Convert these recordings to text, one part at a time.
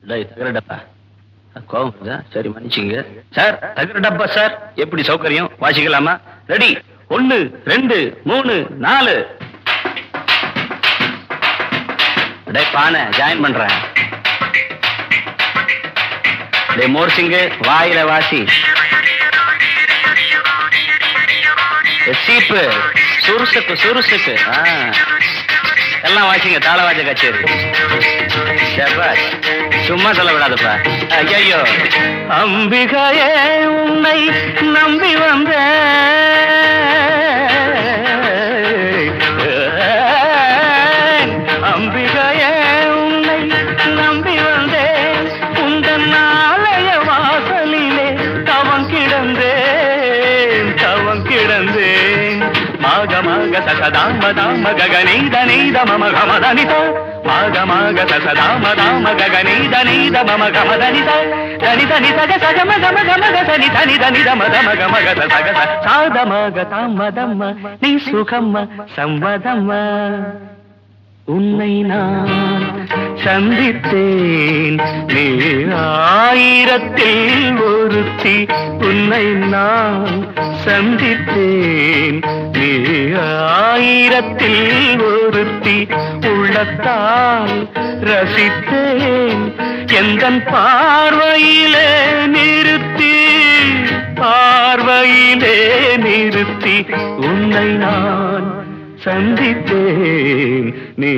தகர டப்பா கோவம் சரி மன்னிச்சுங்க சார். தகர டப்பா சார், எப்படி சௌகரியம்? வாசிக்கலாமா? ரெடி? 1 2 3 4. பானை ஜாயின் பண்றேன். மோர்சிங்கு வாயில வாசி. சீப்பு சுருசுக்கு சுருசுக்கு எல்லாம் வாசிங்க. தாளவாஜ கச்சேரி. சும்மா சொல்ல விடாதப்பா. ஐயோ அம்பிகையே உன்னை நம்பி வந்த அம்பிகையே உன்னை நம்பி வந்தேன். உந்தன் ஆலய வாசலிலே தவம் கிடந்தேன் தவம் கிடந்தேன். மாக மாக சகதாம தாம ககனீத நீத மம கமதனித மாக மாக சகதாம தாம ககனீத நீத மம கமதனித தனித நிதக சகம கம கம கசனி தனி தனித மத மக மக சக சாத மக தாம தம்ம நீ சுகம்ம சம்மதம்ம. உன்னை நான் சந்தித்தேன் நீ 1000ல் ஒருத்தி. உன்னை நான் சந்தித்தேன் நீ 1000ல் ஒருத்தி. உள்ளத்தால் ரசித்தேன் எந்தன் பார்வையிலே நிறுத்தி பார்வையிலே நிறுத்தி. உன்னை நான் சந்தித்தேன் நீ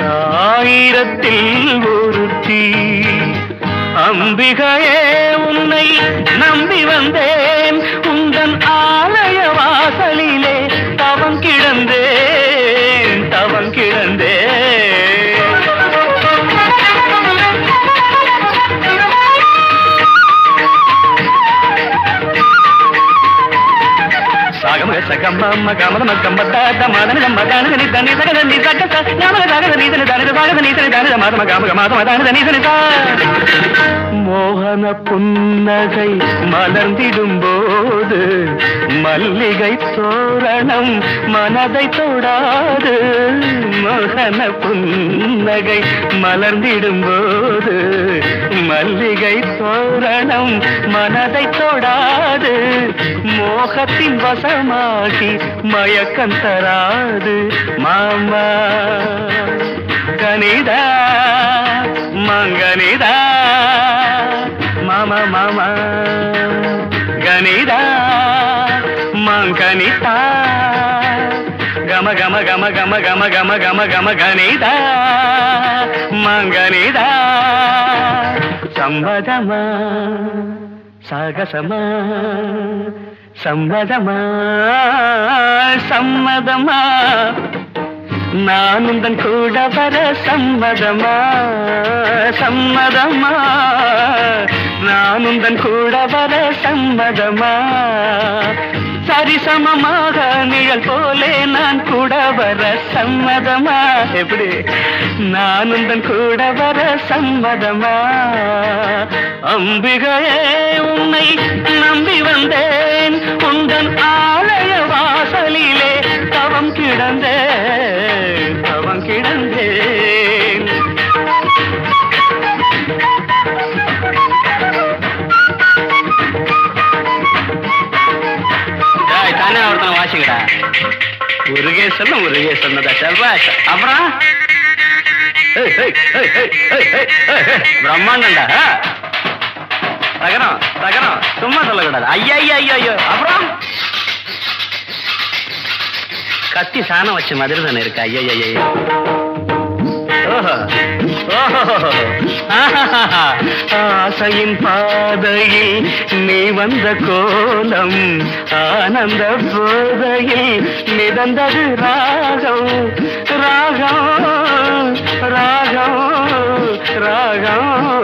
1000ல் ஒருத்தி. அம்பிகையே உன்னை நம்பி வந்தேன். உந்தன் ஆலய வாசலிலே தவம் கிடந்தேன் தவம் கிடந்தேன். சகம கமல கம்பத்த மதன மதன தனி தனி தனி சக ஞாபக தனி தனி தனி தனி தனி தனி மாதம காம மாதம தனி தனி மோகன புன்னகை மலர்ந்திடும் போது மல்லிகை தோரணம் மனதை தொடாது. மோகன புன்னகை மலர்ந்திடும் போது மல்லிகை தோரணம் மனதை தொடாது. மோகத்தின் வசமாகி மயக்கம் தராது. மாமா கனிதா மங்கனிதா மாமா மாமா கனிதா மங்கனிதா கம கம கம கம கம கம கம கம கனிதா மங்கனிதா. சம்மதமா சாகசமா சம்மதமா சம்மதமா. நான் உந்தன் கூட வர சம்மதமா சம்மதமா. நான் உந்தன் கூட வர சம்மதமா. சரிசமமாக நிழல் போலே நான் கூட வர சம்மதமா. எப்படி? நான் உந்தன் கூட வர சம்மதமா. அம்பிகையே உன்னை நம்பி வந்தேன். உந்தன் ஆலய வாசலிலே தவம் கிடந்தேன் தவம் கிடந்தேன். தானே ஒருத்தன வாசிக்கடா. உருகே சொன்னதா செல்வாஷ். அப்புறம் பிரம்மாண்டா தகரம் தகரம் சும்மா சொல்லக்கூடாது. ஐயா ஐயா ஐயோ ஐயோ. அப்புறம் கத்தி சாணம் வச்ச மாதிரி தானே இருக்கு. ஐயா ஐயா. ஓஹோ ஆசையின் பாதையில் நீ வந்த கோலம் ஆனந்த போதையில் மிதந்தது ராகம் ராகம் ராகம் ராகம்.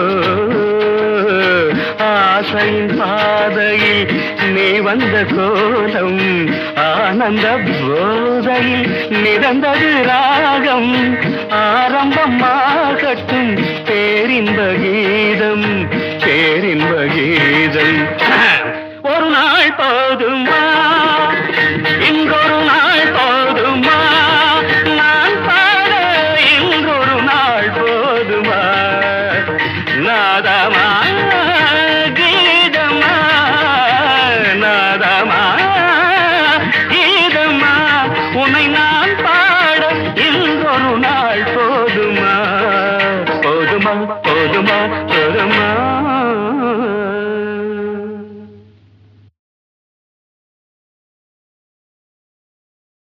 ஆசையின் பாதையில் நீ வந்த கோலம் ஆனந்த போதையில் மிதந்தது ராகம். ஆரம்பமாகட்டும் பேரின்ப கீதம் பேரின்ப கீதம். ஒரு நாள் போதுமா இங்கொரு நாள் போதுமா நான் பாட இங்கொரு நாள் போதுமா. பாதமா